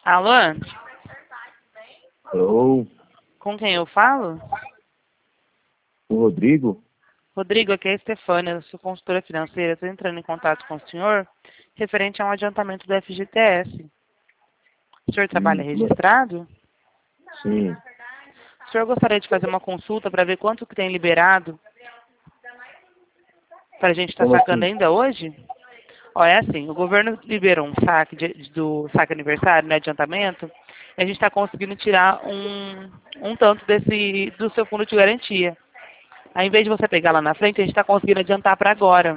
Alô? Alô, Com quem eu falo? o Rodrigo? Rodrigo, aqui é a Estefânia, eu sou consultora financeira. Estou entrando em contato com o senhor referente a um adiantamento do FGTS. O senhor trabalha Como registrado? sim. O senhor gostaria de fazer uma consulta para ver quanto que tem liberado para a gente estar Como sacando assim? ainda hoje? Ó, é assim, o governo liberou um saque do saque aniversário, né, adiantamento, e a gente está conseguindo tirar um tanto do seu fundo de garantia. Aí, em vez de você pegar lá na frente, a gente está conseguindo adiantar para agora.